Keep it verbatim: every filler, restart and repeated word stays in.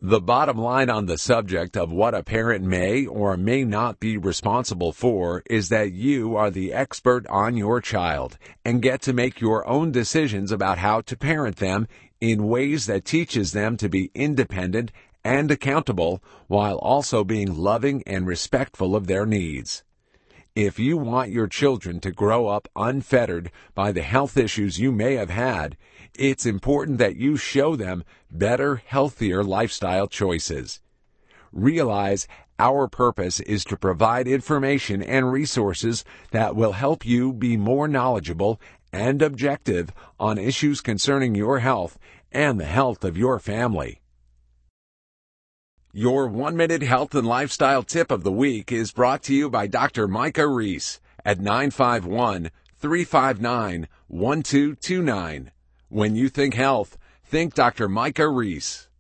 The bottom line on the subject of what a parent may or may not be responsible for is that you are the expert on your child and get to make your own decisions about how to parent them in ways that teaches them to be independent and accountable while also being loving and respectful of their needs. If you want your children to grow up unfettered by the health issues you may have had, it's important that you show them better, healthier lifestyle choices. Realize our purpose is to provide information and resources that will help you be more knowledgeable and objective on issues concerning your health and the health of your family. Your one-minute health and lifestyle tip of the week is brought to you by Doctor Micah Reese at nine five one, three five nine, one two two nine. When you think health, think Doctor Micah Reese.